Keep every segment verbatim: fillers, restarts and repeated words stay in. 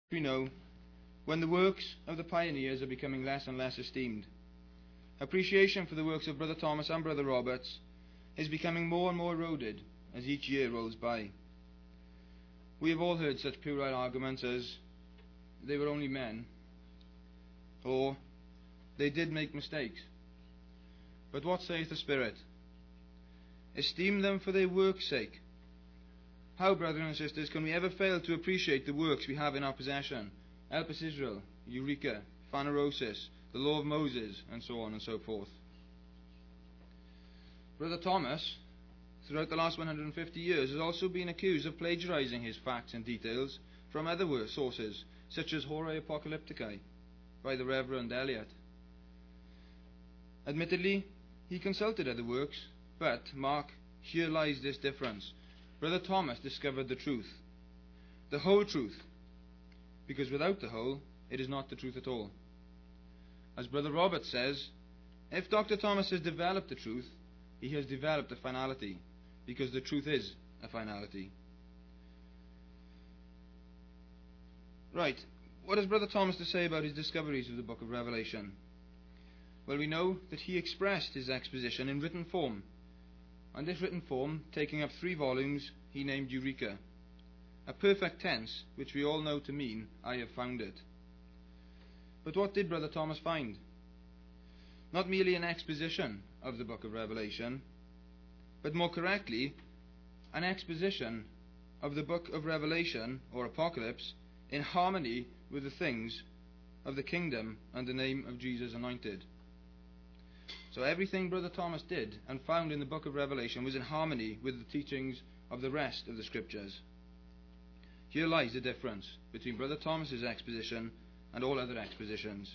we know, when the works of the pioneers are becoming less and less esteemed. Appreciation for the works of Brother Thomas and Brother Roberts is becoming more and more eroded as each year rolls by. We have all heard such puerile arguments as, they were only men, or they did make mistakes. But what saith the Spirit? Esteem them for their work's sake. How, brethren and sisters, can we ever fail to appreciate the works we have in our possession? Elpis Israel, Eureka, Phanerosis, the Law of Moses, and so on and so forth. Brother Thomas, throughout the last one hundred fifty years, has also been accused of plagiarizing his facts and details from other sources, such as Horae Apocalypticae, by the Reverend Eliot. Admittedly, he consulted other works, but, mark, here lies this difference. Brother Thomas discovered the truth, the whole truth, because without the whole, it is not the truth at all. As Brother Robert says, if Doctor Thomas has developed the truth, he has developed a finality, because the truth is a finality. Right, what has Brother Thomas to say about his discoveries of the book of Revelation? Well, we know that he expressed his exposition in written form, and this written form, taking up three volumes, he named Eureka, a perfect tense which we all know to mean, I have found it. But what did Brother Thomas find? Not merely an exposition of the book of Revelation, but more correctly, an exposition of the book of Revelation, or Apocalypse, in harmony with the things of the kingdom and the name of Jesus Anointed. So everything Brother Thomas did and found in the book of Revelation was in harmony with the teachings of the rest of the Scriptures. Here lies the difference between Brother Thomas's exposition and all other expositions.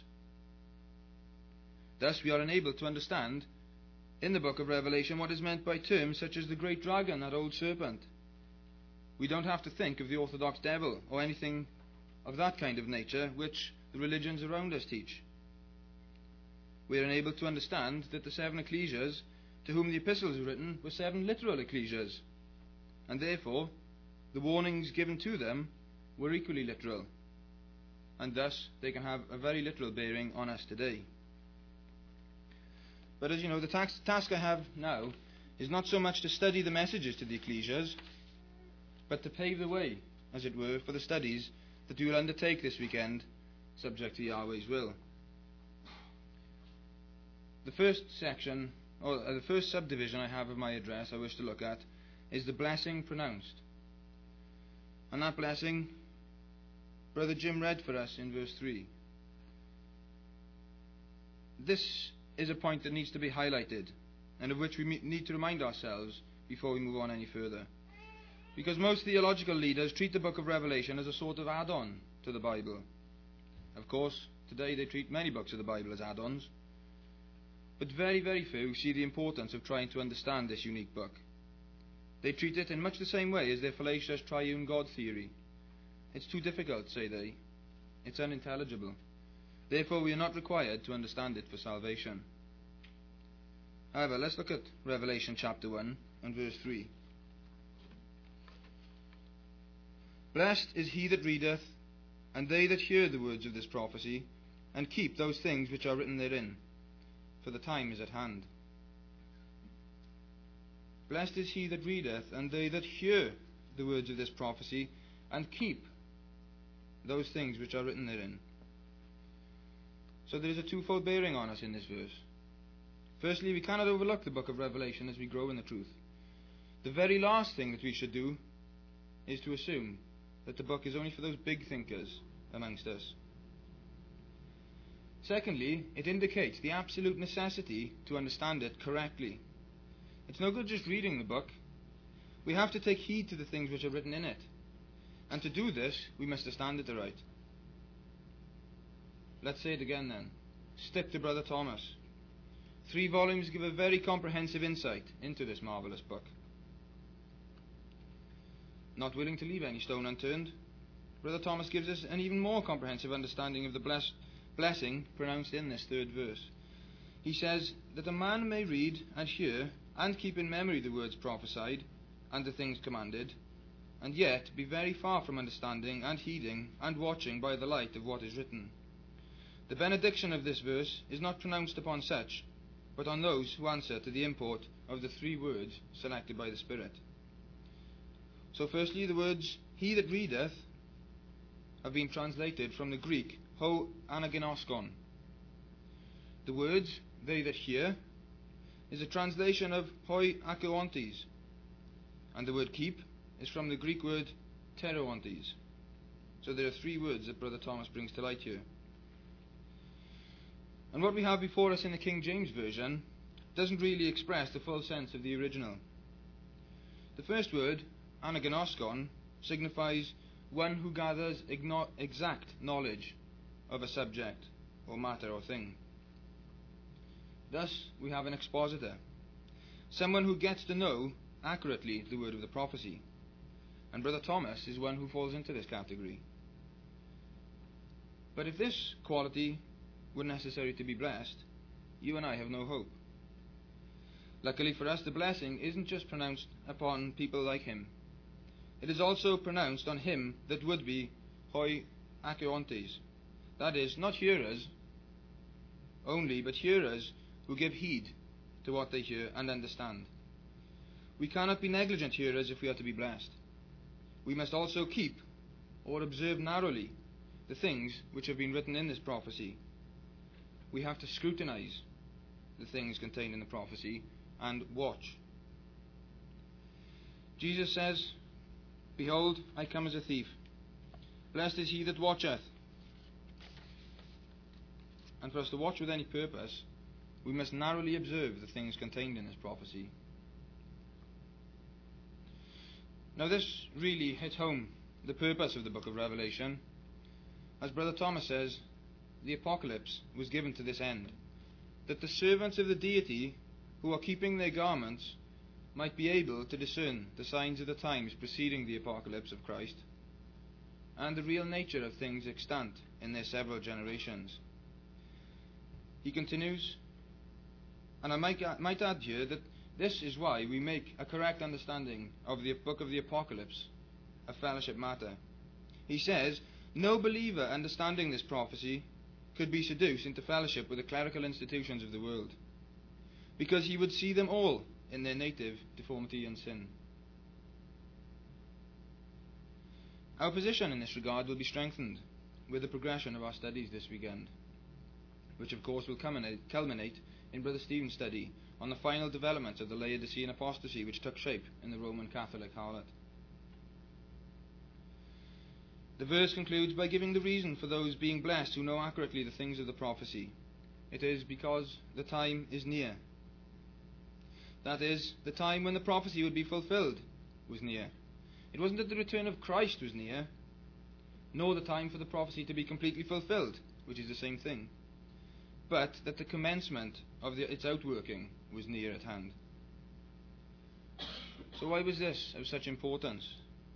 Thus we are enabled to understand in the book of Revelation what is meant by terms such as the great dragon, that old serpent. We don't have to think of the orthodox devil or anything of that kind of nature which the religions around us teach. We are enabled to understand that the seven ecclesias to whom the epistles were written were seven literal ecclesias, and therefore the warnings given to them were equally literal, and thus they can have a very literal bearing on us today. But as you know, the task, task I have now is not so much to study the messages to the ecclesias, but to pave the way, as it were, for the studies that we will undertake this weekend, subject to Yahweh's will. The first section, or the first subdivision I have of my address I wish to look at, is the blessing pronounced. And that blessing, Brother Jim read for us in verse three. This is a point that needs to be highlighted, and of which we need to remind ourselves before we move on any further. Because most theological leaders treat the book of Revelation as a sort of add-on to the Bible. Of course, today they treat many books of the Bible as add-ons, but very, very few see the importance of trying to understand this unique book. They treat it in much the same way as their fallacious triune God theory. It's too difficult, say they. It's unintelligible. Therefore, we are not required to understand it for salvation. However, let's look at Revelation chapter one and verse three. Blessed is he that readeth, and they that hear the words of this prophecy, and keep those things which are written therein, for the time is at hand. Blessed is he that readeth, and they that hear the words of this prophecy, and keep those things which are written therein. So there is a twofold bearing on us in this verse. Firstly, we cannot overlook the book of Revelation as we grow in the truth. The very last thing that we should do is to assume that the book is only for those big thinkers amongst us. Secondly, it indicates the absolute necessity to understand it correctly. It's no good just reading the book. We have to take heed to the things which are written in it. And to do this, we must understand it aright. Let's say it again then. Stick to Brother Thomas. Three volumes give a very comprehensive insight into this marvellous book. Not willing to leave any stone unturned, Brother Thomas gives us an even more comprehensive understanding of the bless- blessing pronounced in this third verse. He says that a man may read and hear and keep in memory the words prophesied and the things commanded, and yet be very far from understanding and heeding and watching by the light of what is written. The benediction of this verse is not pronounced upon such, but on those who answer to the import of the three words selected by the Spirit. So firstly, the words, he that readeth, have been translated from the Greek, ho anaginoskon. The words, they that hear, is a translation of hoi akoontes, and the word keep is from the Greek word teroontes. So there are three words that Brother Thomas brings to light here. And what we have before us in the King James Version doesn't really express the full sense of the original. The first word, anaginoskon, signifies one who gathers igno- exact knowledge of a subject or matter or thing. Thus, we have an expositor, someone who gets to know accurately the word of the prophecy. And Brother Thomas is one who falls into this category. But if this quality were necessary to be blessed, you and I have no hope. Luckily for us, the blessing isn't just pronounced upon people like him. It is also pronounced on him that would be hoi akoontes. That is, not hearers only, but hearers who give heed to what they hear and understand. We cannot be negligent hearers if we are to be blessed. We must also keep or observe narrowly the things which have been written in this prophecy. We have to scrutinize the things contained in the prophecy and watch. Jesus says, behold, I come as a thief. Blessed is he that watcheth. And for us to watch with any purpose, we must narrowly observe the things contained in this prophecy. Now this really hits home the purpose of the book of Revelation. As Brother Thomas says, the apocalypse was given to this end, that the servants of the deity who are keeping their garments might be able to discern the signs of the times preceding the apocalypse of Christ, and the real nature of things extant in their several generations. He continues, and I might, might add here that this is why we make a correct understanding of the book of the Apocalypse a fellowship matter. He says, no believer understanding this prophecy could be seduced into fellowship with the clerical institutions of the world, because he would see them all in their native deformity and sin. Our position in this regard will be strengthened with the progression of our studies this weekend, which of course will culminate in Brother Stephen's study on the final development of the Laodicean apostasy which took shape in the Roman Catholic harlot. The verse concludes by giving the reason for those being blessed who know accurately the things of the prophecy. It is because the time is near. That is, the time when the prophecy would be fulfilled was near. It wasn't that the return of Christ was near, nor the time for the prophecy to be completely fulfilled, which is the same thing, but that the commencement of the, its outworking was near at hand. So why was this of such importance?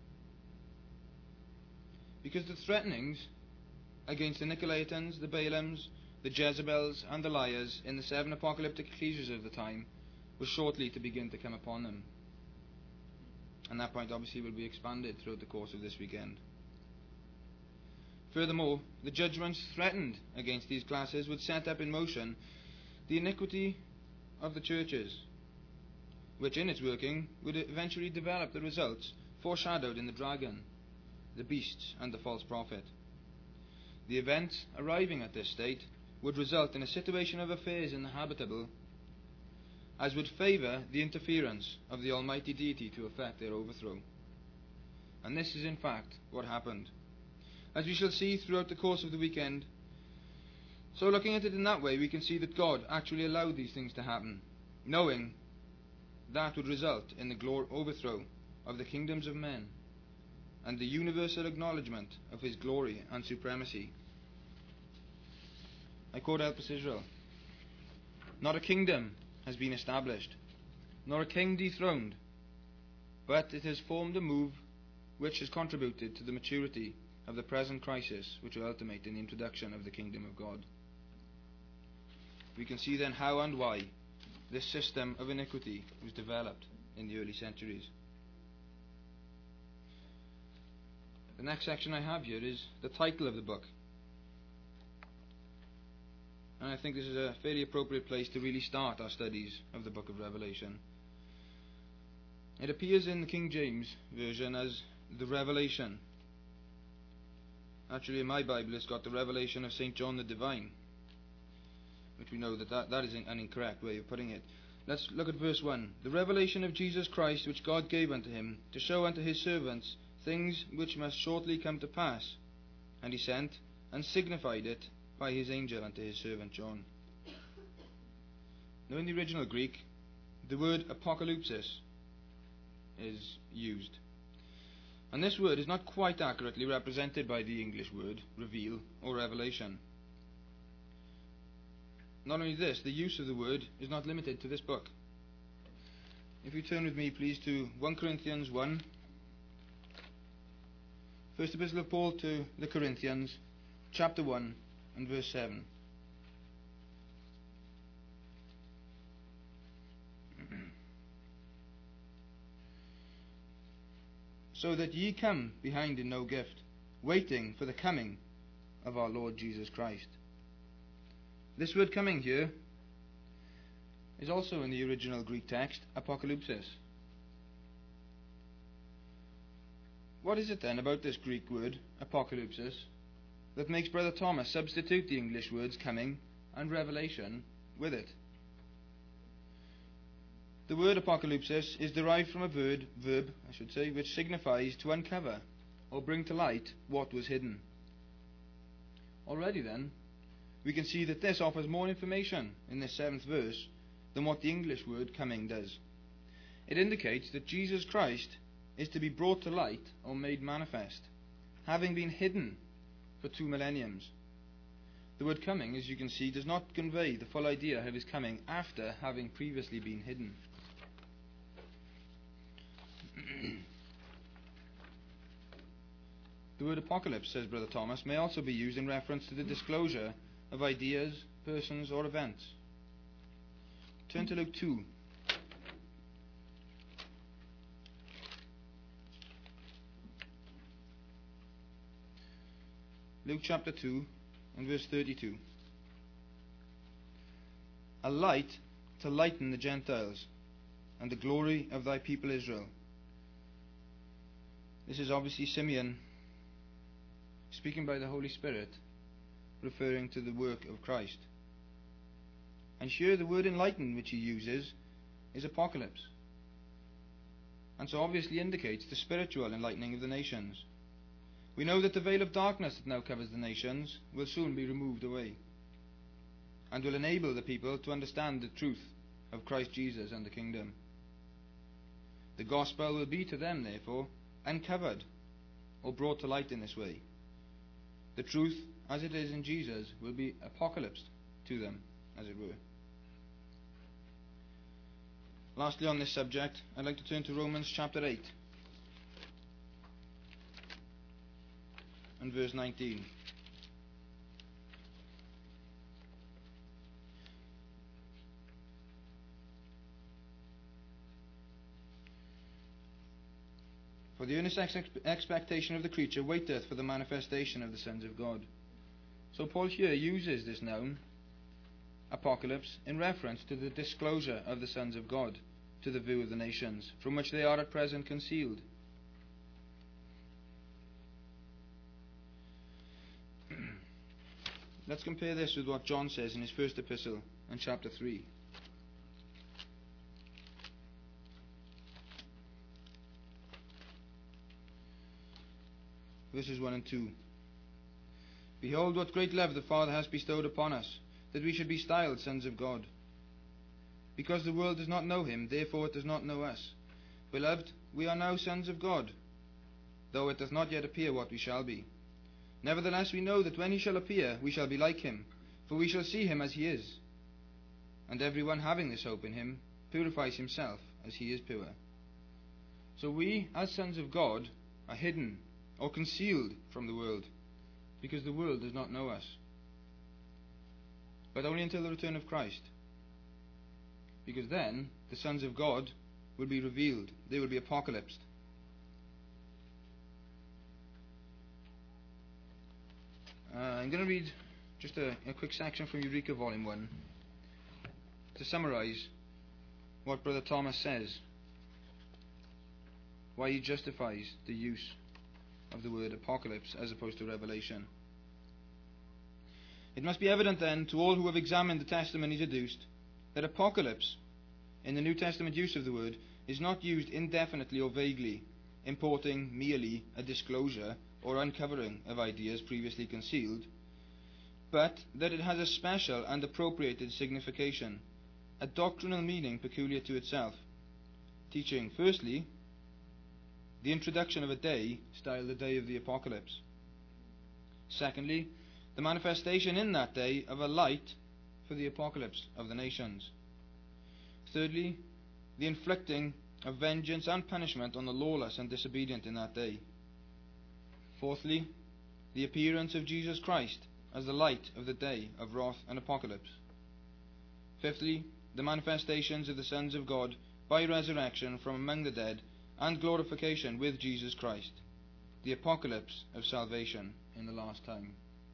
Because the threatenings against the Nicolaitans, the Balaams, the Jezebels, and the liars in the seven apocalyptic ecclesias of the time was shortly to begin to come upon them. And that point obviously will be expanded throughout the course of this weekend. Furthermore, the judgments threatened against these classes would set up in motion the iniquity of the churches, which in its working would eventually develop the results foreshadowed in the dragon, the beasts, and the false prophet. The event arriving at this state would result in a situation of affairs in the habitable as would favour the interference of the Almighty Deity to effect their overthrow. And this is in fact what happened, as we shall see throughout the course of the weekend. So looking at it in that way, we can see that God actually allowed these things to happen, knowing that would result in the glor- overthrow of the kingdoms of men and the universal acknowledgement of his glory and supremacy. I quote Elpis Israel, not a kingdom has been established, nor a king dethroned, but it has formed a move which has contributed to the maturity of the present crisis, which will ultimate in the introduction of the kingdom of God. We can see then how and why this system of iniquity was developed in the early centuries. the next section I have here is the title of the book. And I think this is a fairly appropriate place to really start our studies of the book of Revelation. It appears in the King James Version as the Revelation. Actually, in my Bible, it's got the Revelation of Saint John the Divine, which we know that that, that is an incorrect way of putting it. Let's look at verse one. The revelation of Jesus Christ, which God gave unto him, to show unto his servants things which must shortly come to pass. And he sent and signified it by his angel unto his servant John. Now in the original Greek, the word apocalypsis is used. And this word is not quite accurately represented by the English word reveal or revelation. Not only this, the use of the word is not limited to this book. If you turn with me please to First Corinthians one. First Epistle of Paul to the Corinthians, chapter one and verse seven. So that ye come behind in no gift, waiting for the coming of our Lord Jesus Christ. This word coming here is also in the original Greek text, apocalypsis. What is it then about this Greek word, apocalypsis, that makes Brother Thomas substitute the English words coming and revelation with it? The word apocalypsis is derived from a verb, verb, I should say, which signifies to uncover or bring to light what was hidden. Already then, we can see that this offers more information in this seventh verse than what the English word coming does. It indicates that Jesus Christ is to be brought to light or made manifest, having been hidden for two millenniums. The word coming, as you can see, does not convey the full idea of his coming after having previously been hidden. The word apocalypse, says Brother Thomas, may also be used in reference to the disclosure of ideas, persons, or events. Turn to Luke two. Luke chapter two and verse thirty-two. A light to lighten the Gentiles, and the glory of thy people Israel. This is obviously Simeon speaking by the Holy Spirit, referring to the work of Christ. And here the word enlighten which he uses is apocalypse, and so obviously indicates the spiritual enlightening of the nations. We know that the veil of darkness that now covers the nations will soon be removed away, and will enable the people to understand the truth of Christ Jesus and the kingdom. The gospel will be to them, therefore, uncovered or brought to light in this way. The truth, as it is in Jesus, will be apocalypsed to them, as it were. Lastly on this subject, I'd like to turn to Romans chapter eight and verse nineteen. For the earnest ex- expectation of the creature waiteth for the manifestation of the sons of God. So Paul here uses this noun, apocalypse, in reference to the disclosure of the sons of God to the view of the nations, from which they are at present concealed. Let's compare this with what John says in his first epistle in chapter three. Verses one and two. Behold, what great love the Father has bestowed upon us, that we should be styled sons of God. Because the world does not know him, therefore it does not know us. Beloved, we are now sons of God, though it does not yet appear what we shall be. Nevertheless we know that when he shall appear, we shall be like him, for we shall see him as he is. And everyone having this hope in him purifies himself as he is pure. So we, as sons of God, are hidden or concealed from the world, because the world does not know us, but only until the return of Christ, because then the sons of God will be revealed. They will be apocalypsed. I'm going to read just a, a quick section from Eureka Volume one to summarise what Brother Thomas says, why he justifies the use of the word apocalypse as opposed to revelation. It must be evident then to all who have examined the testimonies adduced that apocalypse in the New Testament use of the word is not used indefinitely or vaguely, importing merely a disclosure or uncovering of ideas previously concealed, but that it has a special and appropriated signification, a doctrinal meaning peculiar to itself, teaching, firstly, the introduction of a day styled the day of the apocalypse. Secondly, the manifestation in that day of a light for the apocalypse of the nations. Thirdly, the inflicting of vengeance and punishment on the lawless and disobedient in that day. Fourthly, the appearance of Jesus Christ as the light of the day of wrath and apocalypse. Fifthly, the manifestations of the sons of God by resurrection from among the dead and glorification with Jesus Christ, the apocalypse of salvation in the last time.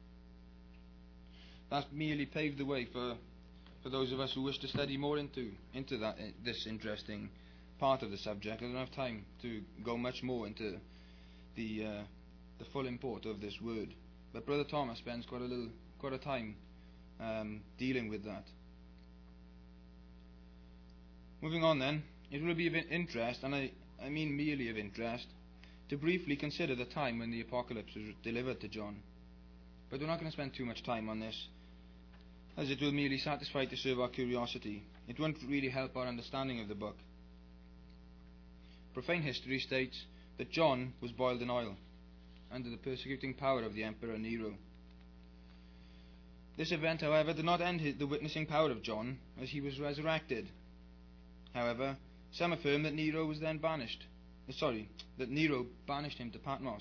That merely paved the way for, for those of us who wish to study more into, into that, this interesting part of the subject. I don't have time to go much more into the, uh, the full import of this word, but Brother Thomas spends quite a little, quite a time um, dealing with that. Moving on then, it will be of interest, and I, I mean merely of interest, to briefly consider the time when the apocalypse was delivered to John. But we're not going to spend too much time on this, as it will merely satisfy to serve our curiosity. It won't really help our understanding of the book. Profane history states that John was boiled in oil under the persecuting power of the Emperor Nero. This event, however, did not end the witnessing power of John, as he was resurrected. However, some affirm that Nero was then banished. Sorry, that Nero banished him to Patmos.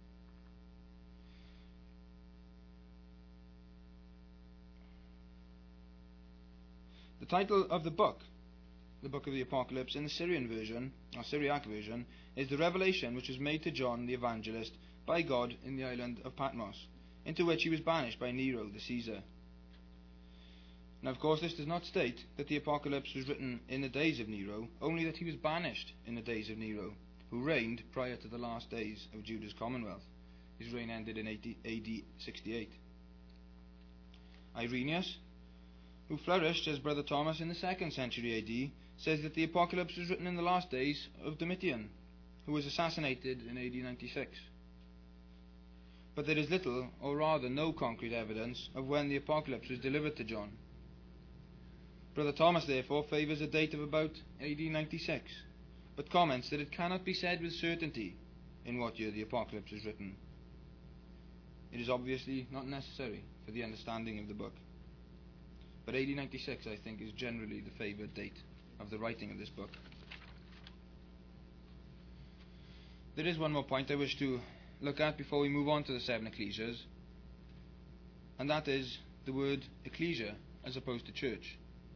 The title of the book, the Book of the Apocalypse, in the Syrian version, or Syriac version, is the revelation which was made to John the Evangelist by God in the island of Patmos, into which he was banished by Nero the Caesar. Now, of course, this does not state that the Apocalypse was written in the days of Nero, only that he was banished in the days of Nero, who reigned prior to the last days of Judah's commonwealth. His reign ended in A D sixty-eight. Irenaeus, who flourished as Brother Thomas in the second century A D, says that the Apocalypse was written in the last days of Domitian, who was assassinated in A D ninety-six. But there is little, or rather no concrete evidence of when the Apocalypse was delivered to John. Brother Thomas therefore favours a date of about A D ninety-six, but comments that it cannot be said with certainty in what year the Apocalypse was written. It is obviously not necessary for the understanding of the book. But A D ninety-six, I think, is generally the favoured date of the writing of this book. There is one more point I wish to look at before we move on to the seven ecclesias, and that is the word ecclesia as opposed to church.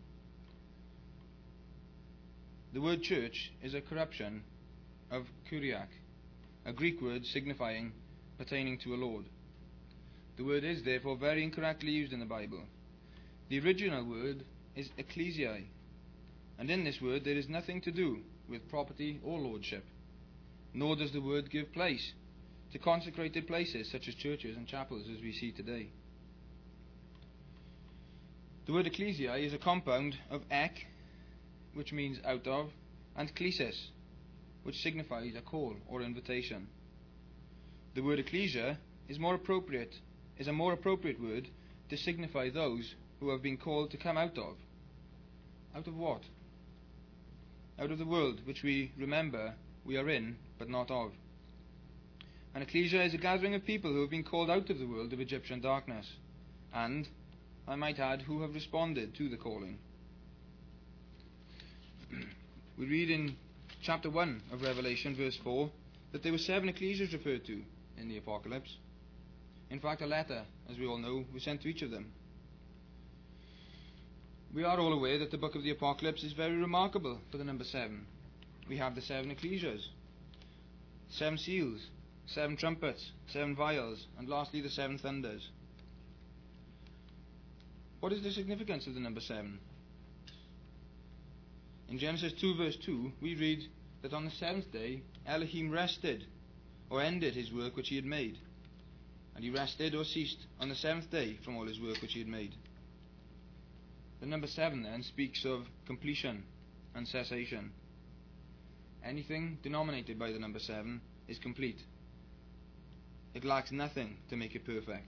The word church is a corruption of kuriak, a Greek word signifying pertaining to a lord. The word is therefore very incorrectly used in the Bible. The original word is ecclesiae, and in this word there is nothing to do with property or lordship, nor does the word give place to consecrated places such as churches and chapels as we see today. The word ecclesiae is a compound of ek, which means out of, and klesis, which signifies a call or invitation. The word ecclesia is more appropriate, is a more appropriate word to signify those who have been called to come out of. Out of what? Out of the world which we remember we are in, but not of. An ecclesia is a gathering of people who have been called out of the world of Egyptian darkness, and, I might add, who have responded to the calling. We read in chapter one of Revelation, verse four, that there were seven ecclesias referred to in the Apocalypse. In fact, a letter, as we all know, was sent to each of them. We are all aware that the book of the Apocalypse is very remarkable for the number seven. We have the seven ecclesias, seven seals, seven trumpets, seven vials, and lastly the seven thunders. What is the significance of the number seven? In Genesis two verse two, we read that on the seventh day Elohim rested, or ended his work which he had made. And he rested or ceased on the seventh day from all his work which he had made. The number seven then speaks of completion and cessation. Anything denominated by the number seven is complete. It lacks nothing to make it perfect.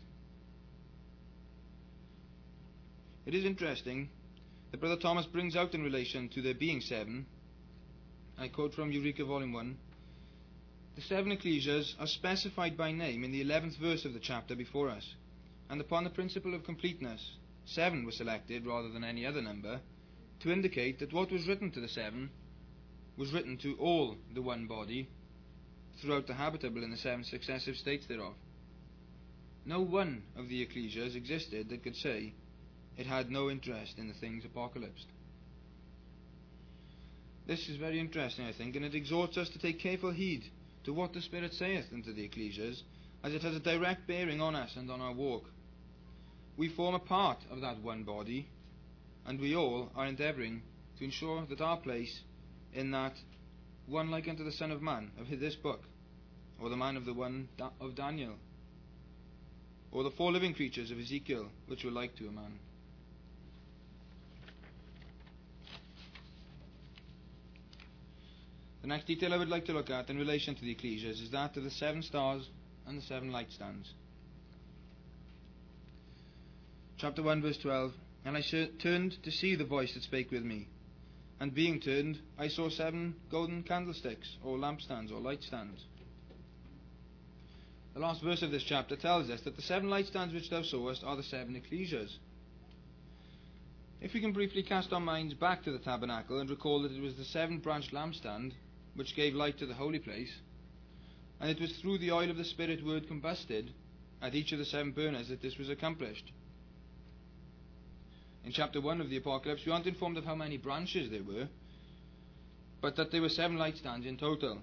It is interesting that Brother Thomas brings out in relation to there being seven, I quote from Eureka Volume one, the seven ecclesias are specified by name in the eleventh verse of the chapter before us, and upon the principle of completeness, seven was selected rather than any other number, to indicate that what was written to the seven was written to all the one body throughout the habitable in the seven successive states thereof. No one of the ecclesias existed that could say it had no interest in the things apocalypsed. This is very interesting, I think, and it exhorts us to take careful heed to what the Spirit saith unto the ecclesias, as it has a direct bearing on us and on our walk. We form a part of that one body, and we all are endeavouring to ensure that our place in that one like unto the Son of Man of this book, or the man of the one of Daniel, or the four living creatures of Ezekiel, which were like to a man. The next detail I would like to look at in relation to the ecclesias is that of the seven stars and the seven light stands. Chapter one verse twelve, And I turned to see the voice that spake with me, and being turned I saw seven golden candlesticks, or lampstands, or light stands. The last verse of this chapter tells us that the seven light stands which thou sawest are the seven ecclesias. If we can briefly cast our minds back to the tabernacle and recall that it was the seven-branched lampstand which gave light to the holy place, and it was through the oil of the Spirit word combusted at each of the seven burners that this was accomplished. In chapter one of the Apocalypse we aren't informed of how many branches there were, but that there were seven light stands in total.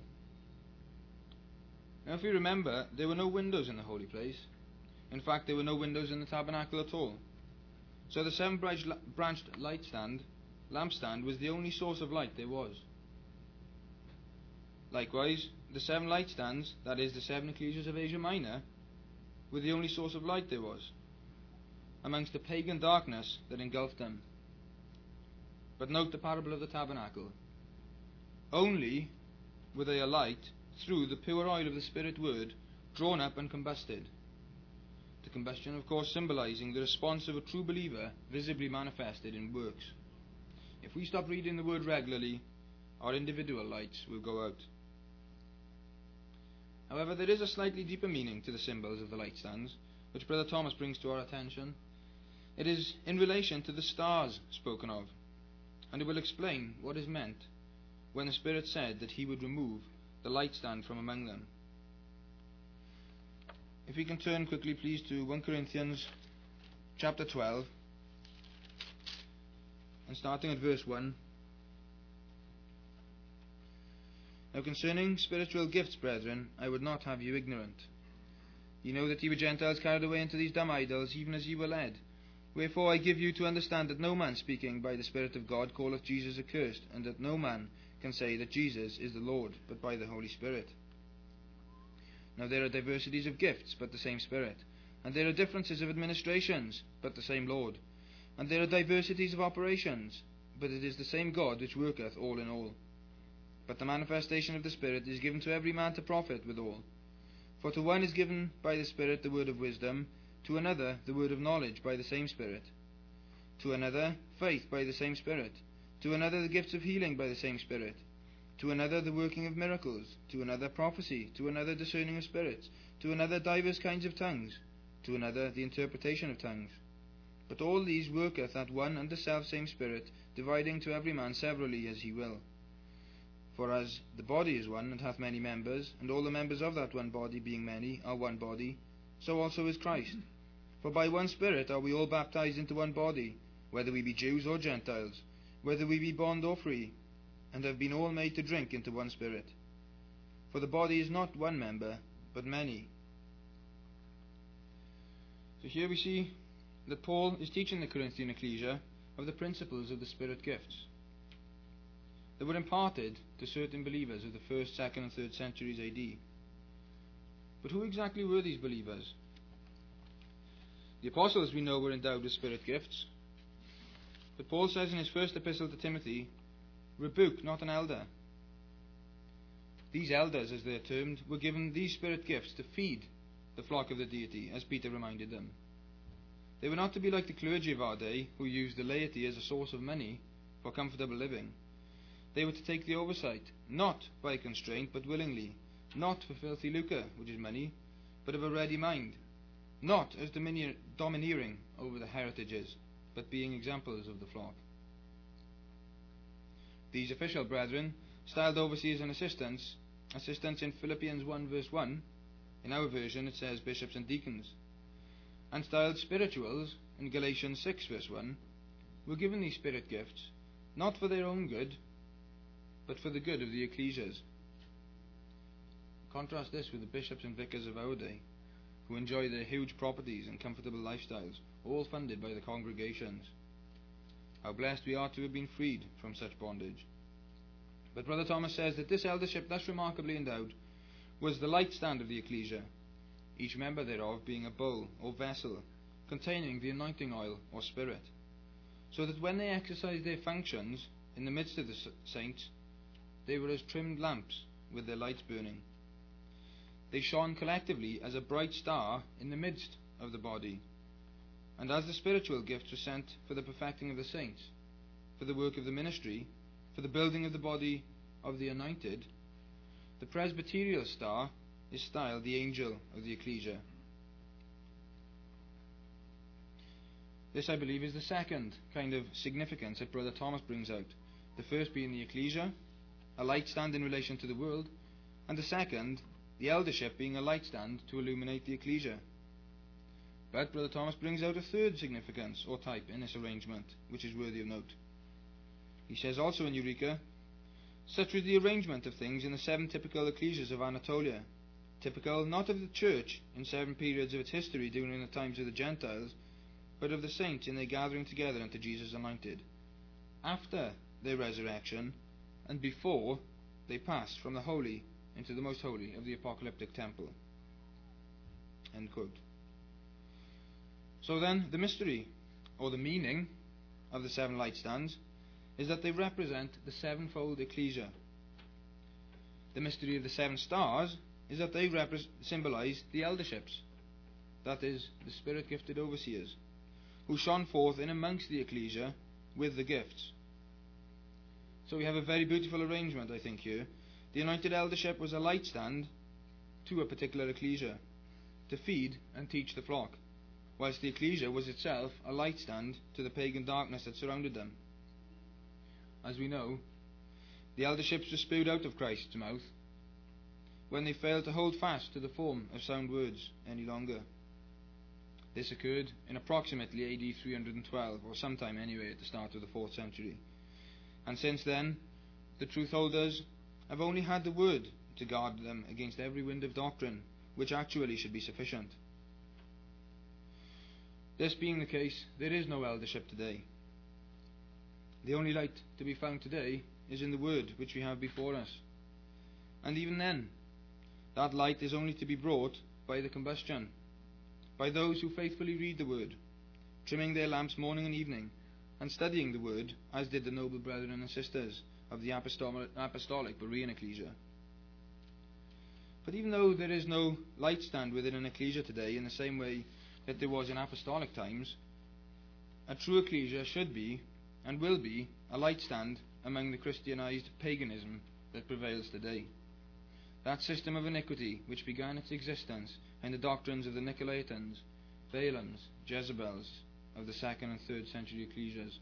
Now if we remember, there were no windows in the holy place. In fact, there were no windows in the tabernacle at all. So the seven-branched light stand, lampstand, was the only source of light there was. Likewise, the seven light stands, that is, the seven ecclesias of Asia Minor, were the only source of light there was, amongst the pagan darkness that engulfed them. But note the parable of the tabernacle. Only were they alight through the pure oil of the Spirit word, drawn up and combusted. The combustion, of course, symbolizing the response of a true believer visibly manifested in works. If we stop reading the word regularly, our individual lights will go out. However, there is a slightly deeper meaning to the symbols of the light stands, which Brother Thomas brings to our attention. It is in relation to the stars spoken of, and it will explain what is meant when the Spirit said that he would remove the light stand from among them. If we can turn quickly please to First Corinthians chapter twelve, and starting at verse one. Now concerning spiritual gifts, brethren, I would not have you ignorant. Ye know that ye were Gentiles carried away into these dumb idols, even as ye were led. Wherefore I give you to understand that no man speaking by the Spirit of God calleth Jesus accursed, and that no man can say that Jesus is the Lord, but by the Holy Spirit. Now there are diversities of gifts, but the same Spirit. And there are differences of administrations, but the same Lord. And there are diversities of operations, but it is the same God which worketh all in all. But the manifestation of the Spirit is given to every man to profit withal. For to one is given by the Spirit the word of wisdom, to another the word of knowledge by the same Spirit, to another faith by the same Spirit, to another the gifts of healing by the same Spirit, to another the working of miracles, to another prophecy, to another discerning of spirits, to another divers kinds of tongues, to another the interpretation of tongues. But all these worketh that one and the selfsame Spirit, dividing to every man severally as he will. For as the body is one, and hath many members, and all the members of that one body, being many, are one body, so also is Christ. For by one Spirit are we all baptized into one body, whether we be Jews or Gentiles, whether we be bond or free, and have been all made to drink into one Spirit. For the body is not one member, but many. So here we see that Paul is teaching the Corinthian ecclesia of the principles of the Spirit gifts that were imparted to certain believers of the first, second, and third centuries A D. But who exactly were these believers? The apostles, we know, were endowed with Spirit gifts. But Paul says in his first epistle to Timothy, "Rebuke not an elder." These elders, as they are termed, were given these Spirit gifts to feed the flock of the deity, as Peter reminded them. They were not to be like the clergy of our day, who used the laity as a source of money for comfortable living. They were to take the oversight, not by constraint, but willingly, not for filthy lucre, which is money, but of a ready mind, not as dominion, domineering over the heritages, but being examples of the flock. These official brethren, styled overseers and assistants, assistants in Philippians one verse one, in our version it says bishops and deacons, and styled spirituals in Galatians six verse one, were given these Spirit gifts, not for their own good, but for the good of the ecclesias. Contrast this with the bishops and vicars of our day, who enjoy their huge properties and comfortable lifestyles, all funded by the congregations. How blessed we are to have been freed from such bondage. But Brother Thomas says that this eldership, thus remarkably endowed, was the light stand of the ecclesia, each member thereof being a bowl or vessel containing the anointing oil or spirit, so that when they exercised their functions in the midst of the saints, they were as trimmed lamps with their lights burning. They shone collectively as a bright star in the midst of the body, and as the spiritual gifts were sent for the perfecting of the saints, for the work of the ministry, for the building of the body of the anointed, the presbyterial star is styled the angel of the ecclesia. This, I believe, is the second kind of significance that Brother Thomas brings out. The first being the ecclesia, a light stand in relation to the world, and the second, the eldership, being a light stand to illuminate the ecclesia. But Brother Thomas brings out a third significance or type in this arrangement, which is worthy of note. He says also in Eureka, "Such was the arrangement of things in the seven typical ecclesias of Anatolia, typical not of the church in seven periods of its history during the times of the Gentiles, but of the saints in their gathering together unto Jesus anointed, after their resurrection, and before they passed from the holy into the most holy of the apocalyptic temple." End quote. So then, the mystery, or the meaning, of the seven light stands is that they represent the sevenfold ecclesia. The mystery of the seven stars is that they repre- symbolize the elderships, that is, the spirit-gifted overseers, who shone forth in amongst the ecclesia with the gifts. So we have a very beautiful arrangement, I think, here. The anointed eldership was a light stand to a particular ecclesia, to feed and teach the flock, whilst the ecclesia was itself a light stand to the pagan darkness that surrounded them. As we know, the elderships were spewed out of Christ's mouth when they failed to hold fast to the form of sound words any longer. This occurred in approximately A D three hundred twelve, or sometime anyway at the start of the fourth century. And since then, the truth holders have only had the word to guard them against every wind of doctrine, which actually should be sufficient. This being the case, there is no eldership today. The only light to be found today is in the word which we have before us. And even then, that light is only to be brought by the combustion, by those who faithfully read the word, trimming their lamps morning and evening, and studying the word, as did the noble brethren and sisters of the apostolic, apostolic Berean ecclesia. But even though there is no light stand within an ecclesia today in the same way that there was in apostolic times, a true ecclesia should be and will be a light stand among the Christianized paganism that prevails today. That system of iniquity which began its existence in the doctrines of the Nicolaitans, Balaams, Jezebels of the second and third century ecclesias.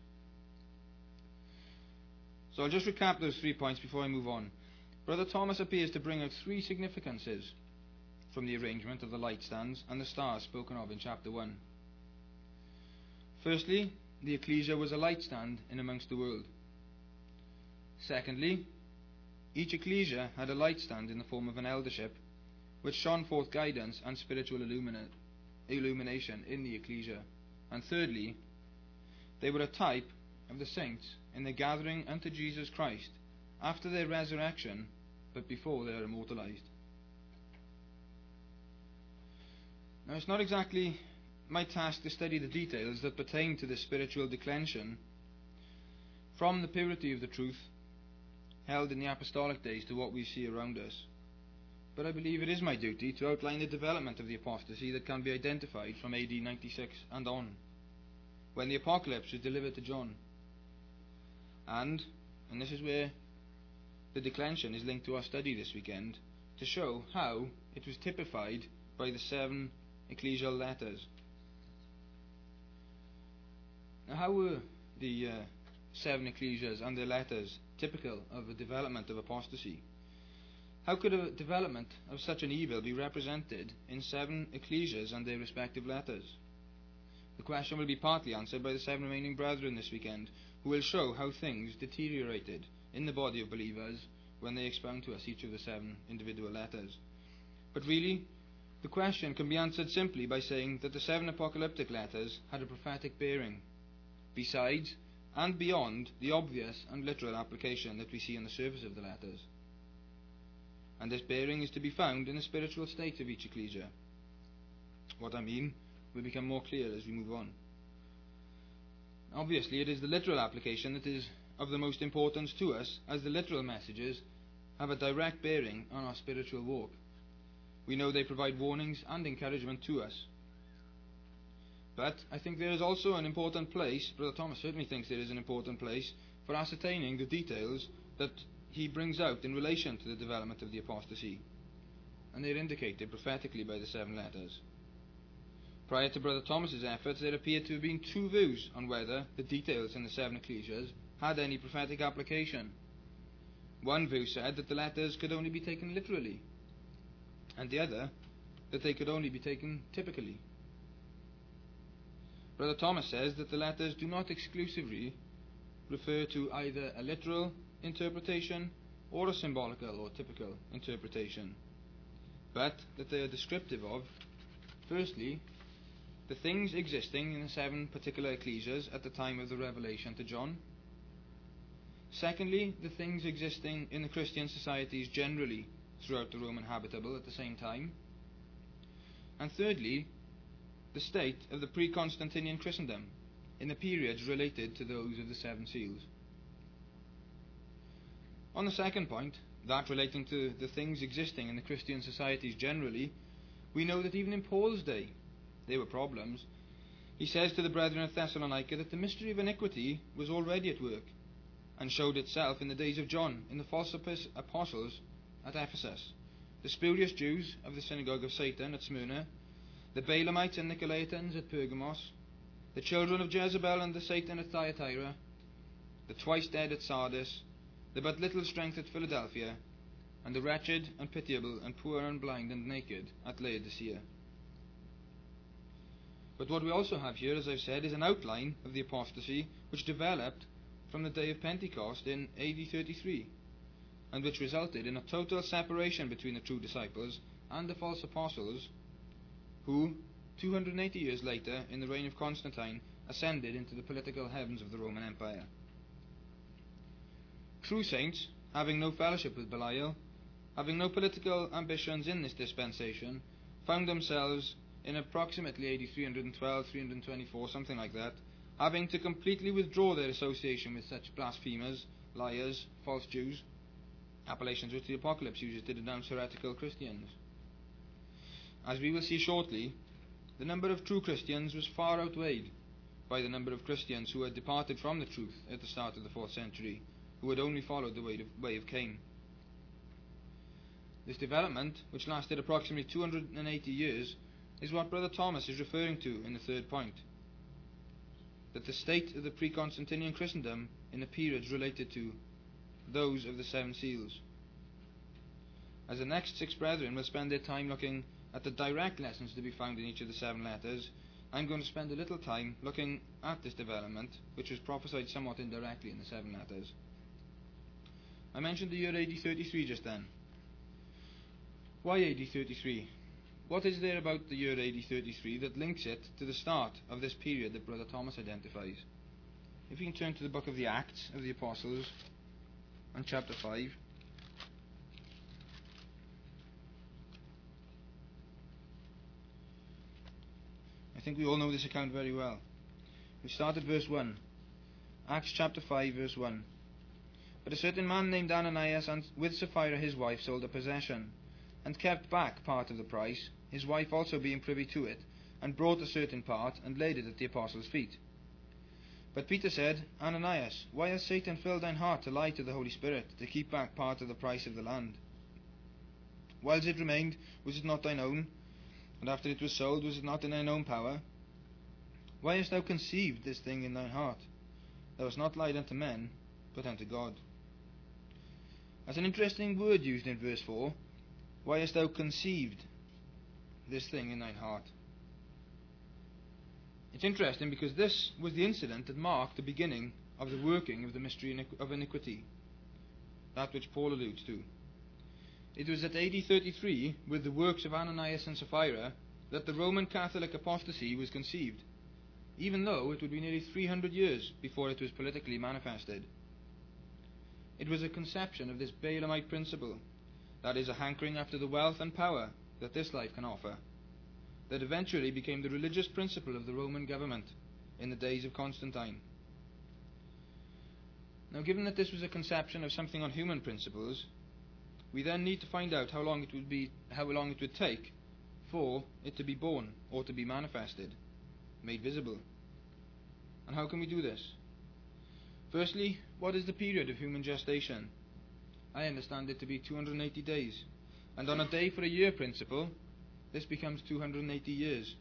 So I'll just recap those three points before I move on. Brother Thomas appears to bring out three significances from the arrangement of the light stands and the stars spoken of in chapter one. Firstly, the ecclesia was a light stand in amongst the world. Secondly, each ecclesia had a light stand in the form of an eldership, which shone forth guidance and spiritual illumina- illumination in the ecclesia. And thirdly, they were a type of the saints in their gathering unto Jesus Christ after their resurrection, but before they are immortalized. Now, it's not exactly my task to study the details that pertain to this spiritual declension from the purity of the truth held in the apostolic days to what we see around us. But I believe it is my duty to outline the development of the apostasy that can be identified from A D ninety-six and on, when the apocalypse was delivered to John. And, and this is where the declension is linked to our study this weekend, to show how it was typified by the seven ecclesial letters. Now, how were the uh, seven ecclesias and their letters typical of the development of apostasy? How could a development of such an evil be represented in seven ecclesias and their respective letters? The question will be partly answered by the seven remaining brethren this weekend, who will show how things deteriorated in the body of believers when they expound to us each of the seven individual letters. But really, the question can be answered simply by saying that the seven apocalyptic letters had a prophetic bearing, besides and beyond the obvious and literal application that we see on the surface of the letters. And this bearing is to be found in the spiritual state of each ecclesia. What I mean will become more clear as we move on. Obviously, it is the literal application that is of the most importance to us, as the literal messages have a direct bearing on our spiritual walk. We know they provide warnings and encouragement to us. But I think there is also an important place, Brother Thomas certainly thinks there is an important place, for ascertaining the details that he brings out in relation to the development of the apostasy. And they are indicated prophetically by the seven letters. Prior to Brother Thomas's efforts, there appeared to have been two views on whether the details in the seven ecclesias had any prophetic application. One view said that the letters could only be taken literally, and the other that they could only be taken typically. Brother Thomas says that the letters do not exclusively refer to either a literal interpretation or a symbolical or typical interpretation, but that they are descriptive of, firstly, the things existing in the seven particular ecclesias at the time of the revelation to John. Secondly, the things existing in the Christian societies generally throughout the Roman habitable at the same time. And thirdly, the state of the pre-Constantinian Christendom in the periods related to those of the seven seals. On the second point, that relating to the things existing in the Christian societies generally, we know that even in Paul's day there were problems. He says to the brethren of Thessalonica that the mystery of iniquity was already at work, and showed itself in the days of John in the false apostles at Ephesus, the spurious Jews of the synagogue of Satan at Smyrna, the Balaamites and Nicolaitans at Pergamos, the children of Jezebel and the Satan at Thyatira, the twice dead at Sardis, the but little strength at Philadelphia, and the wretched and pitiable and poor and blind and naked at Laodicea. But what we also have here, as I've said, is an outline of the apostasy which developed from the day of Pentecost in A D thirty-three, and which resulted in a total separation between the true disciples and the false apostles, who, two hundred eighty years later, in the reign of Constantine, ascended into the political heavens of the Roman Empire. True saints, having no fellowship with Belial, having no political ambitions in this dispensation, found themselves in approximately A D three twelve, three twenty-four, something like that, having to completely withdraw their association with such blasphemers, liars, false Jews, appellations which the Apocalypse uses to denounce heretical Christians. As we will see shortly, the number of true Christians was far outweighed by the number of Christians who had departed from the truth at the start of the fourth century, who had only followed the way of, way of Cain. This development, which lasted approximately two hundred eighty years, is what Brother Thomas is referring to in the third point, that the state of the pre-Constantinian Christendom in the periods related to those of the seven seals. As the next six brethren will spend their time looking at the direct lessons to be found in each of the seven letters, I'm going to spend a little time looking at this development, which was prophesied somewhat indirectly in the seven letters. I mentioned the year A D thirty-three just then. Why A D thirty-three? what is there about the year A D thirty-three that links it to the start of this period that Brother Thomas identifies? If you can turn to the book of the Acts of the Apostles and chapter five. I think we all know this account very well. We start at verse one. Acts chapter five, verse one. But a certain man named Ananias, and with Sapphira his wife, sold a possession, and kept back part of the price, his wife also being privy to it, and brought a certain part, and laid it at the apostles' feet. But Peter said, Ananias, why has Satan filled thine heart to lie to the Holy Spirit, to keep back part of the price of the land? Whiles it remained, was it not thine own? And after it was sold, was it not in thine own power? Why hast thou conceived this thing in thine heart? Thou hast not lied unto men, but unto God. As an interesting word used in verse four, why hast thou conceived this thing in thine heart? It's interesting because this was the incident that marked the beginning of the working of the mystery of iniquity, that which Paul alludes to. It was at A D thirty-three, with the works of Ananias and Sapphira, that the Roman Catholic apostasy was conceived, even though it would be nearly three hundred years before it was politically manifested. It was a conception of this Balaamite principle, that is, a hankering after the wealth and power that this life can offer, that eventually became the religious principle of the Roman government in the days of Constantine. Now, given that this was a conception of something on human principles, we then need to find out how long it would be, how long it would take for it to be born or to be manifested, made visible. And how can we do this? Firstly, what is the period of human gestation? I understand it to be two hundred eighty days, and on a day for a year principle, this becomes two hundred eighty years.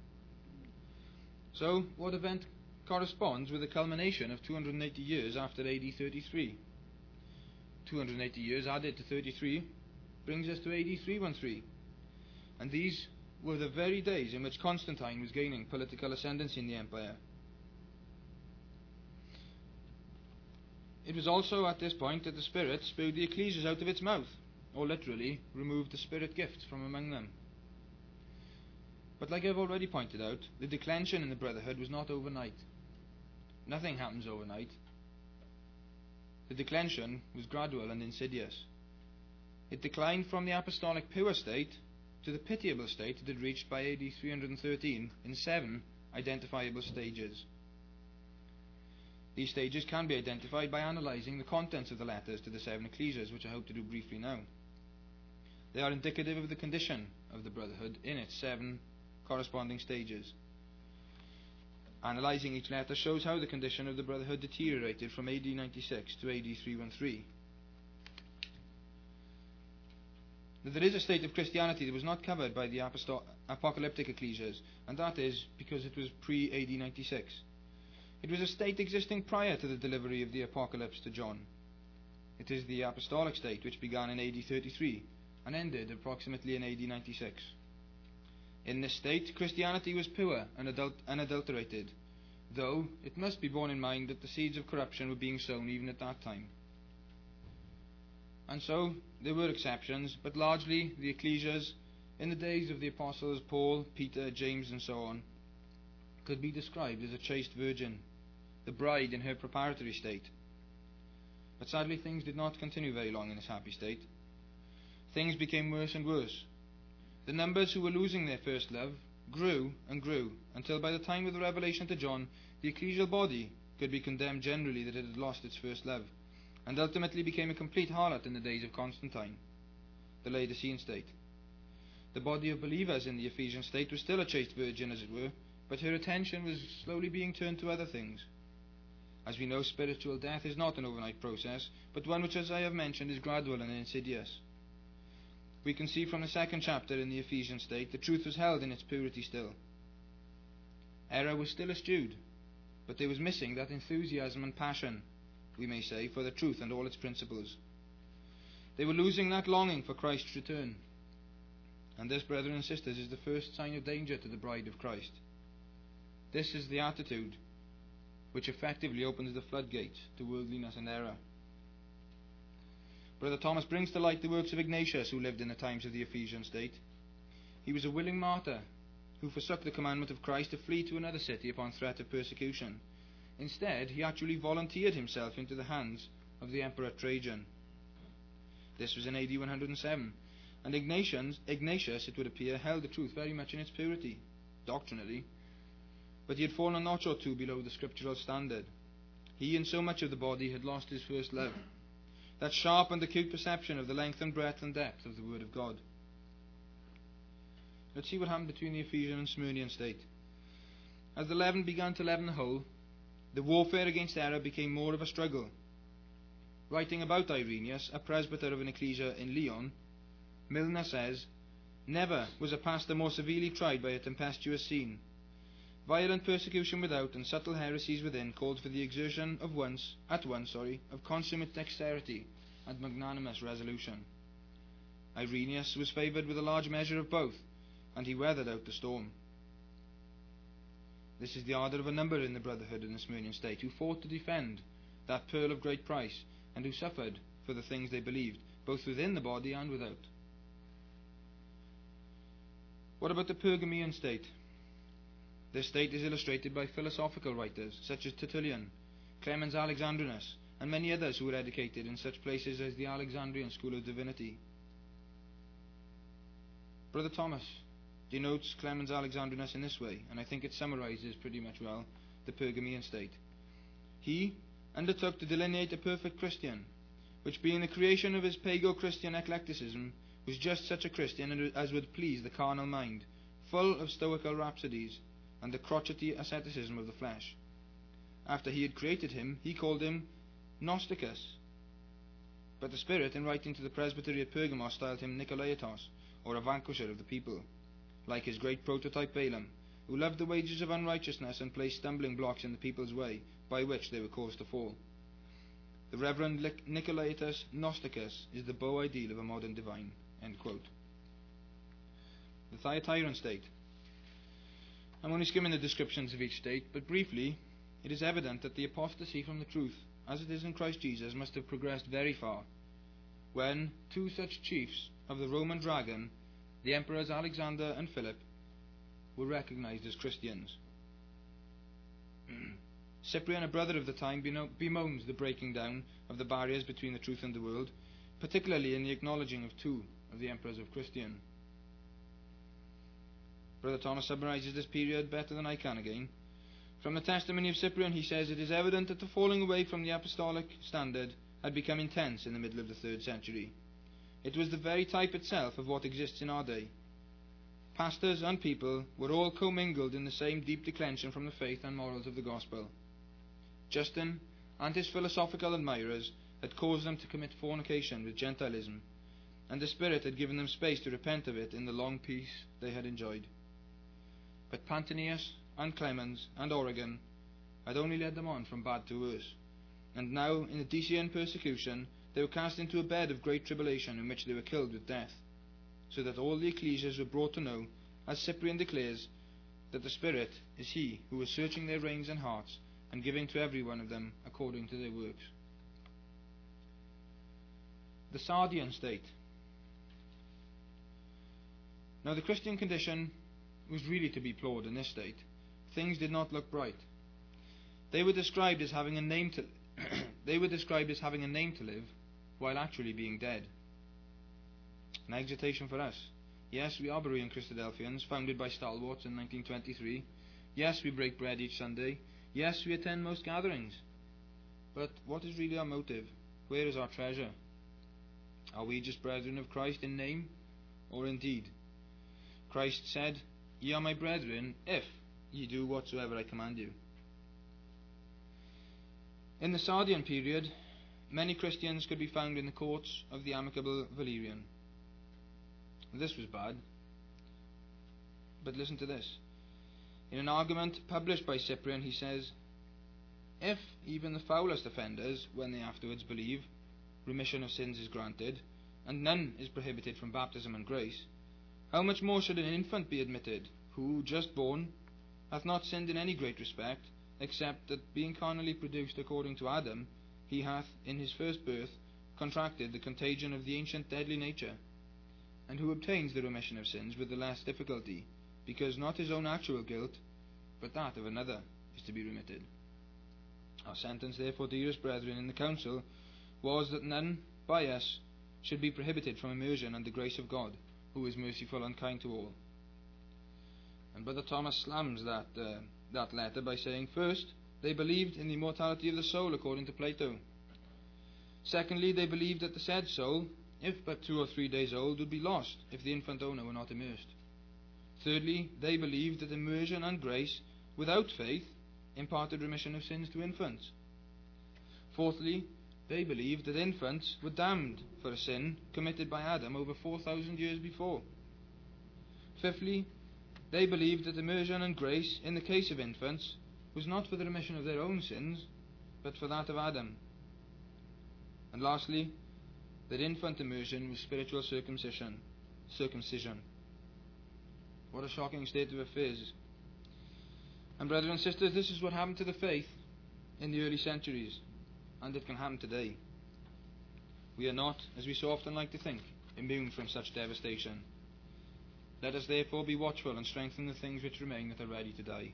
So, what event corresponds with the culmination of two hundred eighty years after A D thirty-three? two hundred eighty years added to thirty-three brings us to A D three thirteen, and these were the very days in which Constantine was gaining political ascendancy in the empire. It was also at this point that the Spirit spewed the ecclesias out of its mouth, or literally removed the Spirit gifts from among them. But like I've already pointed out, the declension in the brotherhood was not overnight. Nothing happens overnight. The declension was gradual and insidious. It declined from the apostolic pure state to the pitiable state it had reached by A D three thirteen in seven identifiable stages. These stages can be identified by analysing the contents of the letters to the seven ecclesias, which I hope to do briefly now. They are indicative of the condition of the brotherhood in its seven corresponding stages. Analysing each letter shows how the condition of the brotherhood deteriorated from A D ninety-six to A D three thirteen. Now, there is a state of Christianity that was not covered by the apostol- apocalyptic ecclesias, and that is because it was pre-A D ninety-six. It was a state existing prior to the delivery of the Apocalypse to John. It is the apostolic state which began in A D thirty-three and ended approximately in A D ninety-six. In this state, Christianity was pure and adult- unadulterated, though it must be borne in mind that the seeds of corruption were being sown even at that time. And so, there were exceptions, but largely the ecclesias, in the days of the apostles Paul, Peter, James and so on, could be described as a chaste virgin, the bride in her preparatory state. But sadly, things did not continue very long in this happy state. Things became worse and worse. The numbers who were losing their first love grew and grew, until by the time of the revelation to John, the ecclesial body could be condemned generally that it had lost its first love, and ultimately became a complete harlot in the days of Constantine, the Laodicean state. The body of believers in the Ephesian state was still a chaste virgin, as it were, but her attention was slowly being turned to other things. As we know, spiritual death is not an overnight process, but one which, as I have mentioned, is gradual and insidious. We can see from the second chapter in the Ephesian state, the truth was held in its purity still. Error was still eschewed, but there was missing that enthusiasm and passion, we may say, for the truth and all its principles. They were losing that longing for Christ's return. And this, brethren and sisters, is the first sign of danger to the bride of Christ. This is the attitude which effectively opens the floodgates to worldliness and error. Brother Thomas brings to light the works of Ignatius, who lived in the times of the Ephesian state. He He was a willing martyr who forsook the commandment of Christ to flee to another city upon threat of persecution. Instead, he actually volunteered himself into the hands of the Emperor Trajan. This was in A D one hundred seven, and Ignatius, Ignatius, it would appear, held the truth very much in its purity, doctrinally, but he had fallen a notch or two below the scriptural standard. He and so much of the body had lost his first love, that sharp and acute perception of the length and breadth and depth of the Word of God. Let's see what happened between the Ephesian and Smyrnian state. As the leaven began to leaven the whole, the warfare against error became more of a struggle. Writing about Irenaeus, a presbyter of an ecclesia in Lyon, Milner says, "Never was a pastor more severely tried by a tempestuous scene. Violent persecution without and subtle heresies within called for the exertion of once, at once, sorry, of consummate dexterity and magnanimous resolution. Irenaeus was favoured with a large measure of both, and he weathered out the storm." This is the ardour of a number in the brotherhood in the Smyrnian state, who fought to defend that pearl of great price, and who suffered for the things they believed, both within the body and without. What about the Pergamean state? This state is illustrated by philosophical writers such as Tertullian, Clemens Alexandrinus, and many others who were educated in such places as the Alexandrian School of Divinity. Brother Thomas denotes Clemens Alexandrinus in this way, and I think it summarizes pretty much well the Pergamean state. He undertook to delineate a perfect Christian, which being the creation of his pago-Christian eclecticism, was just such a Christian as would please the carnal mind, full of stoical rhapsodies, and the crotchety asceticism of the flesh. After he had created him, he called him Gnosticus. But the Spirit, in writing to the presbytery at Pergamos, styled him Nicolaitos, or a vanquisher of the people, like his great prototype Balaam, who loved the wages of unrighteousness and placed stumbling blocks in the people's way, by which they were caused to fall. The Reverend Nicolaitus Gnosticus is the beau ideal of a modern divine. End quote. The Thyatiran state. I'm only skimming the descriptions of each state, but briefly, it is evident that the apostasy from the truth, as it is in Christ Jesus, must have progressed very far, when two such chiefs of the Roman dragon, the emperors Alexander and Philip, were recognized as Christians. Cyprian, a brother of the time, bemoans the breaking down of the barriers between the truth and the world, particularly in the acknowledging of two of the emperors of Christian. Brother Thomas summarizes this period better than I can again. From the testimony of Cyprian, he says, "It is evident that the falling away from the apostolic standard had become intense in the middle of the third century. It was the very type itself of what exists in our day. Pastors and people were all commingled in the same deep declension from the faith and morals of the gospel. Justin and his philosophical admirers had caused them to commit fornication with Gentilism, and the Spirit had given them space to repent of it in the long peace they had enjoyed. But Pantanius and Clemens and Origen had only led them on from bad to worse, and now in the Decian persecution they were cast into a bed of great tribulation in which they were killed with death, so that all the ecclesias were brought to know, as Cyprian declares, that the Spirit is He who is searching their reins and hearts and giving to every one of them according to their works." The Sardian state. Now the Christian condition was really to be applauded in this state. Things did not look bright. They were described as having a name to they were described as having a name to live, while actually being dead. An exhortation for us. Yes, we are Berean Christadelphians, founded by stalwarts in nineteen twenty-three. Yes, we break bread each Sunday. Yes, we attend most gatherings. But what is really our motive? Where is our treasure? Are we just brethren of Christ in name or in deed? Christ said, "Ye are my brethren, if ye do whatsoever I command you." In the Sardian period, many Christians could be found in the courts of the amicable Valerian. This was bad. But listen to this. In an argument published by Cyprian, he says, "If even the foulest offenders, when they afterwards believe, remission of sins is granted, and none is prohibited from baptism and grace, how much more should an infant be admitted, who, just born, hath not sinned in any great respect, except that being carnally produced according to Adam, he hath, in his first birth, contracted the contagion of the ancient deadly nature, and who obtains the remission of sins with the less difficulty, because not his own actual guilt, but that of another, is to be remitted. Our sentence, therefore, dearest brethren, in the council was that none by us should be prohibited from immersion and the grace of God, who is merciful and kind to all. And Brother Thomas slams that, uh, that letter by saying, first, they believed in the immortality of the soul according to Plato. Secondly, they believed that the said soul, if but two or three days old, would be lost if the infant owner were not immersed. Thirdly, they believed that immersion and grace, without faith, imparted remission of sins to infants. Fourthly, they believed that infants were damned for a sin committed by Adam over four thousand years before. Fifthly, they believed that immersion and grace, in the case of infants, was not for the remission of their own sins, but for that of Adam. And lastly, that infant immersion was spiritual circumcision. Circumcision. What a shocking state of affairs. And brothers and sisters, this is what happened to the faith in the early centuries, and it can happen today. We are not, as we so often like to think, immune from such devastation. Let us therefore be watchful and strengthen the things which remain that are ready to die.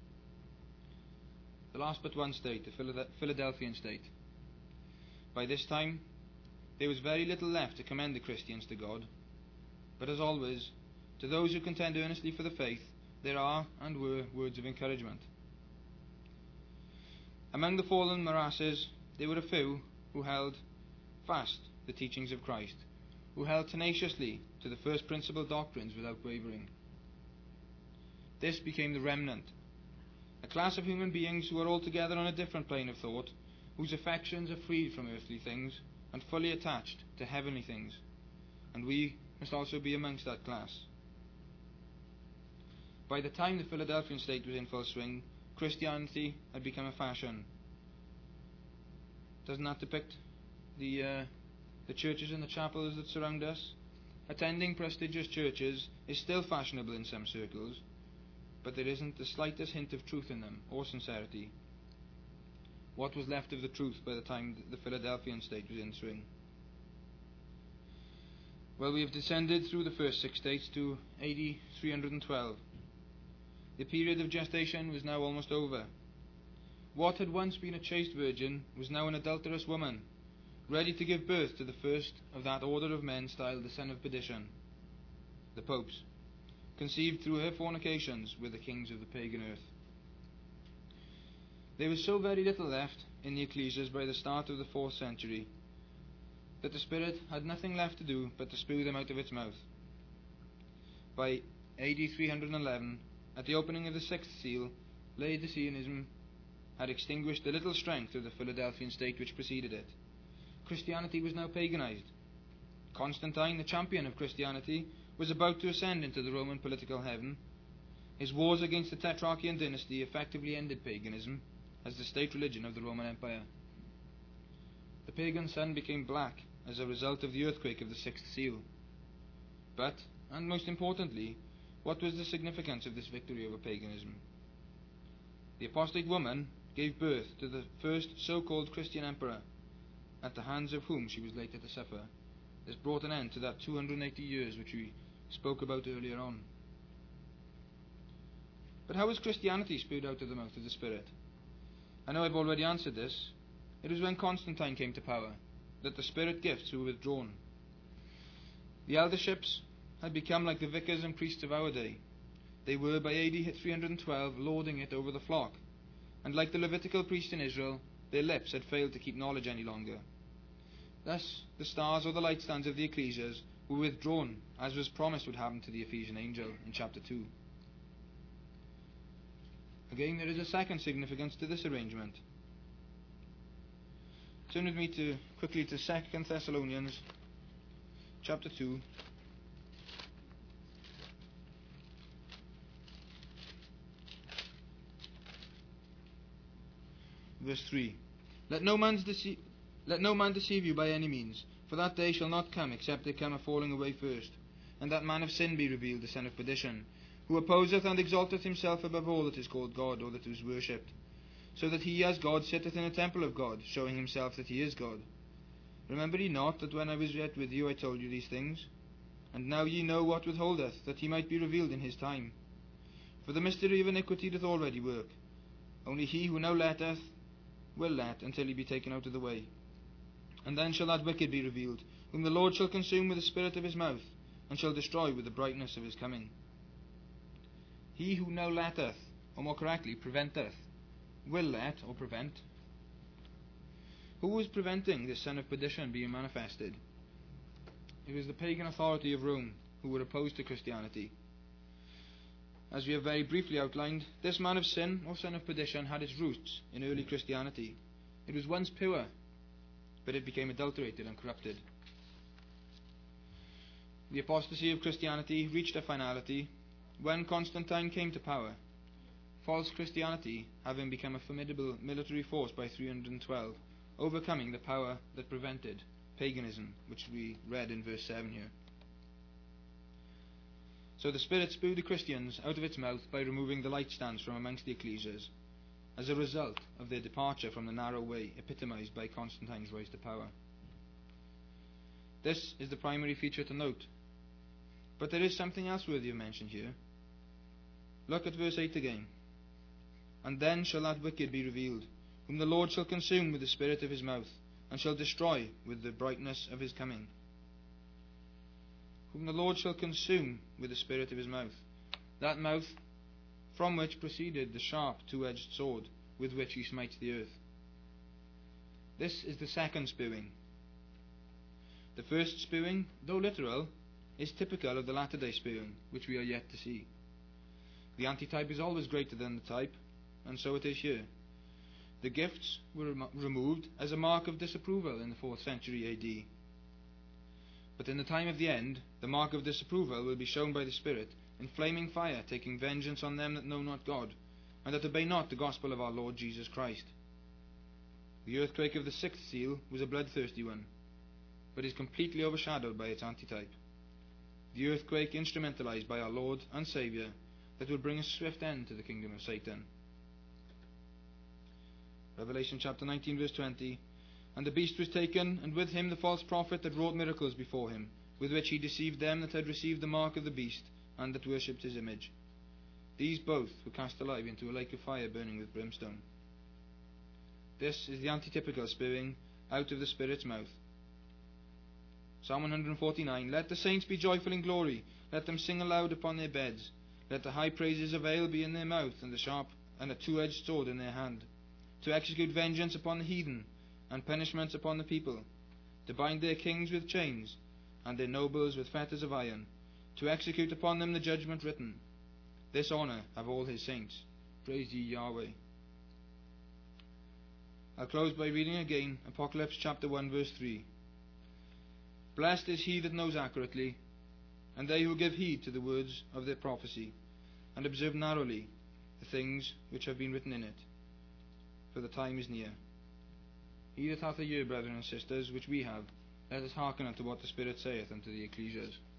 The last but one state, the Philadelphian state. By this time, there was very little left to commend the Christians to God, but as always, to those who contend earnestly for the faith, there are and were words of encouragement. Among the fallen morasses, there were a few who held fast the teachings of Christ, who held tenaciously to the first principle doctrines without wavering. This became the remnant, a class of human beings who are altogether on a different plane of thought, whose affections are freed from earthly things and fully attached to heavenly things, and we must also be amongst that class. By the time the Philadelphian state was in full swing, Christianity had become a fashion. Doesn't that depict the uh, the churches and the chapels that surround us? Attending prestigious churches is still fashionable in some circles, but there isn't the slightest hint of truth in them, or sincerity. What was left of the truth by the time the Philadelphian state was in swing? Well, we have descended through the first six states to A D three twelve. The period of gestation was now almost over. What had once been a chaste virgin was now an adulterous woman, ready to give birth to the first of that order of men styled the son of perdition, the popes, conceived through her fornications with the kings of the pagan earth. There was so very little left in the ecclesias by the start of the fourth century that the Spirit had nothing left to do but to spew them out of its mouth. By A D three eleven, at the opening of the sixth seal, Laodiceanism had extinguished the little strength of the Philadelphian state which preceded it. Christianity was now paganized. Constantine, the champion of Christianity, was about to ascend into the Roman political heaven. His wars against the Tetrarchian dynasty effectively ended paganism as the state religion of the Roman Empire. The pagan sun became black as a result of the earthquake of the sixth seal. But, and most importantly, what was the significance of this victory over paganism? The apostate woman gave birth to the first so-called Christian emperor, at the hands of whom she was later to suffer. This brought an end to that two hundred eighty years which we spoke about earlier on. But how was Christianity spewed out of the mouth of the Spirit? I know I've already answered this. It was when Constantine came to power that the Spirit gifts were withdrawn. The elderships had become like the vicars and priests of our day. They were, by A D three twelve, lording it over the flock, and like the Levitical priest in Israel, their lips had failed to keep knowledge any longer. Thus, the stars or the light stands of the ecclesias were withdrawn, as was promised would happen to the Ephesian angel in chapter two. Again, there is a second significance to this arrangement. Turn with me to quickly to Second Thessalonians chapter two. Verse three. Let no man deceive let no man deceive you by any means, for that day shall not come except there come a falling away first, and that man of sin be revealed, the son of perdition, who opposeth and exalteth himself above all that is called God, or that is worshipped, so that he as God sitteth in a temple of God, showing himself that he is God. Remember ye not that when I was yet with you I told you these things? And now ye know what withholdeth, that he might be revealed in his time. For the mystery of iniquity doth already work. Only he who now letteth will let until he be taken out of the way. And then shall that wicked be revealed, whom the Lord shall consume with the spirit of his mouth, and shall destroy with the brightness of his coming. He who now letteth, or more correctly, preventeth, will let, or prevent. Who was preventing this son of perdition being manifested? It was the pagan authority of Rome, who were opposed to Christianity. As we have very briefly outlined, this man of sin, or son of perdition, had its roots in early Christianity. It was once pure, but it became adulterated and corrupted. The apostasy of Christianity reached a finality when Constantine came to power, false Christianity having become a formidable military force by three hundred twelve, overcoming the power that prevented paganism, which we read in verse seven here. So the Spirit spewed the Christians out of its mouth by removing the light stands from amongst the ecclesias, as a result of their departure from the narrow way epitomized by Constantine's rise to power. This is the primary feature to note. But there is something else worthy of mention here. Look at verse eight again. And then shall that wicked be revealed, whom the Lord shall consume with the spirit of his mouth, and shall destroy with the brightness of his coming. Whom the Lord shall consume with the spirit of his mouth. That mouth from which proceeded the sharp two-edged sword with which he smites the earth. This is the second spewing. The first spewing, though literal, is typical of the latter-day spewing, which we are yet to see. The antitype is always greater than the type, and so it is here. The gifts were rem- removed as a mark of disapproval in the fourth century A D. But in the time of the end, the mark of disapproval will be shown by the Spirit in flaming fire, taking vengeance on them that know not God, and that obey not the gospel of our Lord Jesus Christ. The earthquake of the sixth seal was a bloodthirsty one, but is completely overshadowed by its antitype. The earthquake instrumentalized by our Lord and Saviour, that will bring a swift end to the kingdom of Satan. Revelation chapter nineteen verse twenty. And the beast was taken, and with him the false prophet that wrought miracles before him, with which he deceived them that had received the mark of the beast, and that worshipped his image. These both were cast alive into a lake of fire burning with brimstone. This is the antitypical spewing out of the Spirit's mouth. Psalm one forty-nine. Let the saints be joyful in glory, let them sing aloud upon their beds. Let the high praises of ale be in their mouth, and the sharp and a two-edged sword in their hand, to execute vengeance upon the heathen, and punishments upon the people, to bind their kings with chains, and their nobles with fetters of iron, to execute upon them the judgment written. This honour have all his saints. Praise ye Yahweh. I'll close by reading again Apocalypse chapter one verse three. Blessed is he that knows accurately, and they who give heed to the words of their prophecy, and observe narrowly the things which have been written in it, for the time is near. He that hath a ear, brethren and sisters, which we have, let us hearken unto what the Spirit saith unto the ecclesias.